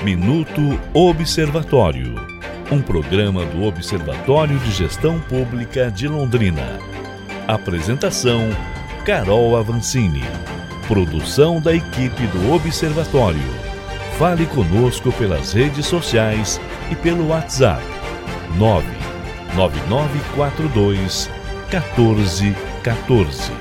Minuto Observatório, um programa do Observatório de Gestão Pública de Londrina. Apresentação: Carol Avancini. Produção da equipe do Observatório. Fale conosco pelas redes sociais e pelo WhatsApp 99942 1414.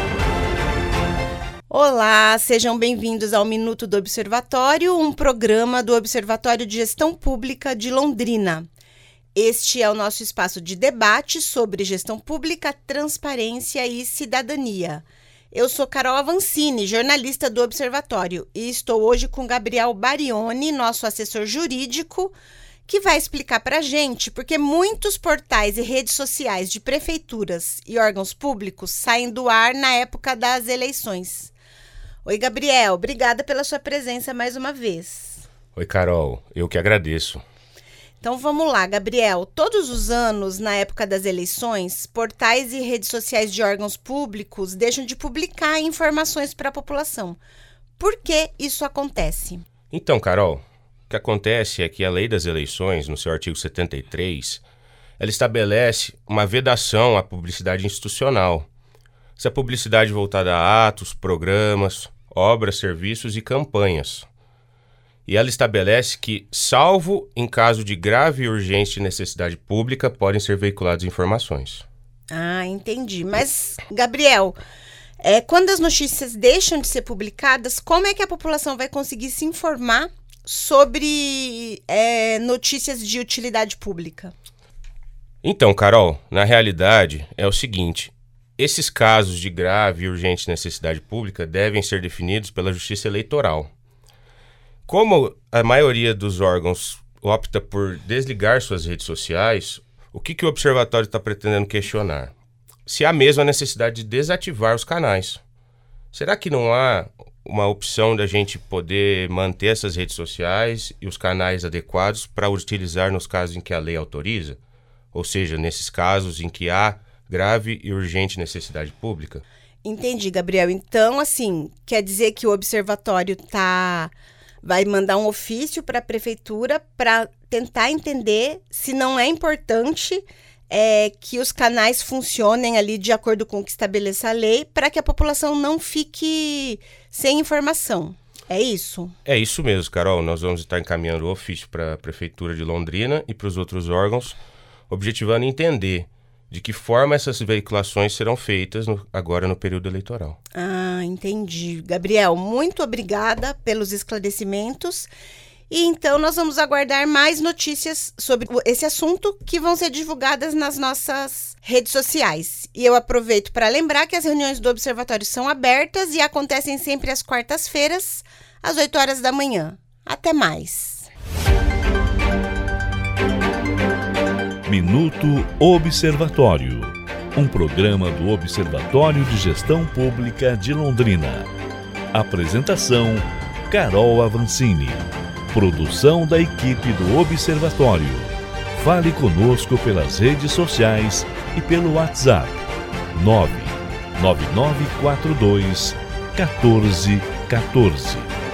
Olá, sejam bem-vindos ao Minuto do Observatório, um programa do Observatório de Gestão Pública de Londrina. Este é o nosso espaço de debate sobre gestão pública, transparência e cidadania. Eu sou Carol Avancini, jornalista do Observatório, e estou hoje com Gabriel Barioni, nosso assessor jurídico, que vai explicar para a gente porque muitos portais e redes sociais de prefeituras e órgãos públicos saem do ar na época das eleições. Oi, Gabriel, obrigada pela sua presença mais uma vez. Oi, Carol, eu que agradeço. Então vamos lá, Gabriel. Todos os anos, na época das eleições, portais e redes sociais de órgãos públicos deixam de publicar informações para a população. Por que isso acontece? Então, Carol, o que acontece é que a Lei das Eleições, no seu artigo 73, ela estabelece uma vedação à publicidade institucional. Essa publicidade voltada a atos, programas, obras, serviços e campanhas. E ela estabelece que, salvo em caso de grave e urgente necessidade pública, podem ser veiculadas informações. Ah, entendi. Mas, Gabriel, quando as notícias deixam de ser publicadas, como é que a população vai conseguir se informar sobre notícias de utilidade pública? Então, Carol, na realidade é o seguinte: esses casos de grave e urgente necessidade pública devem ser definidos pela Justiça Eleitoral. Como a maioria dos órgãos opta por desligar suas redes sociais, o que o Observatório está pretendendo questionar? Se há mesmo a necessidade de desativar os canais. Será que não há uma opção da gente poder manter essas redes sociais e os canais adequados para utilizar nos casos em que a lei autoriza? Ou seja, nesses casos em que há grave e urgente necessidade pública? Entendi, Gabriel. Então, assim, quer dizer que o Observatório vai mandar um ofício para a prefeitura para tentar entender se não é importante que os canais funcionem ali de acordo com o que estabeleça a lei, para que a população não fique sem informação. É isso? É isso mesmo, Carol. Nós vamos estar encaminhando o ofício para a Prefeitura de Londrina e para os outros órgãos, objetivando entender de que forma essas veiculações serão feitas agora no período eleitoral. Ah, entendi. Gabriel, muito obrigada pelos esclarecimentos. E então nós vamos aguardar mais notícias sobre esse assunto que vão ser divulgadas nas nossas redes sociais. E eu aproveito para lembrar que as reuniões do Observatório são abertas e acontecem sempre às quartas-feiras, às 8 horas da manhã. Até mais. Minuto Observatório, um programa do Observatório de Gestão Pública de Londrina. Apresentação: Carol Avancini. Produção da equipe do Observatório. Fale conosco pelas redes sociais e pelo WhatsApp 99942 1414.